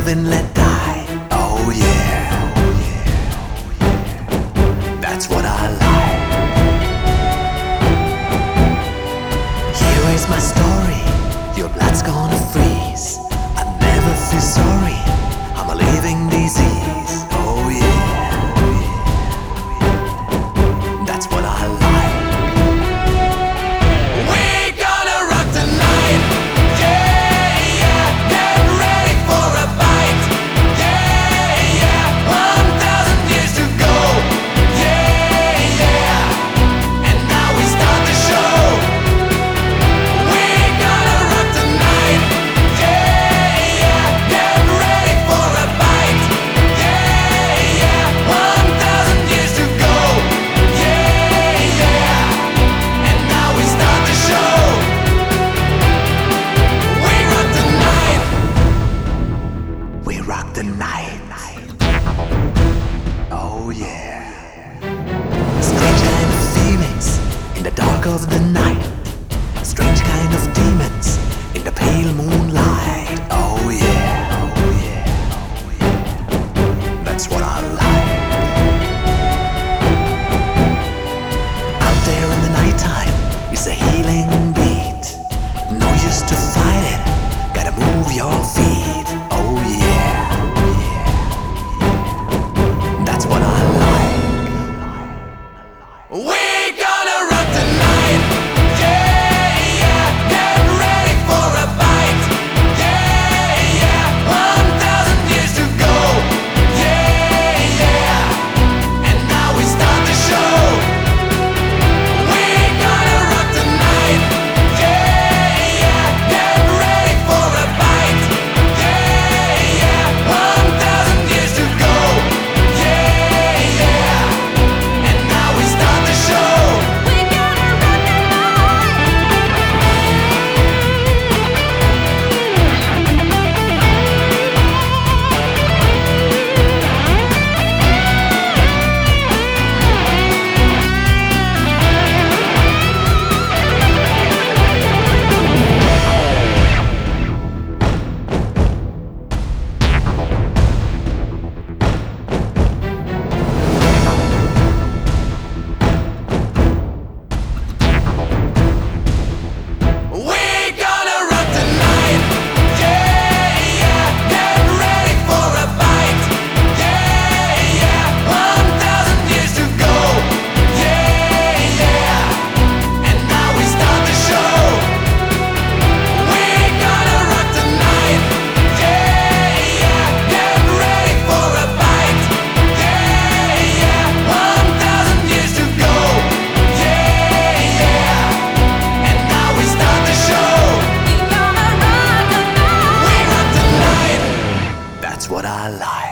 live and let die. Oh yeah, that's what I like. Here is my story, your blood's gonna freeze. I never feel sorry, I'm a living disease. Oh yeah, that's what I like. Rock the night. Oh yeah. Strange kind of feelings in the dark of the night. Strange kind of demons in the pale moonlight. Oh yeah. That's what I like. Out there in the nighttime is a healing beat. No use to fight it, gotta move your feet. Oh yeah. That's what I like.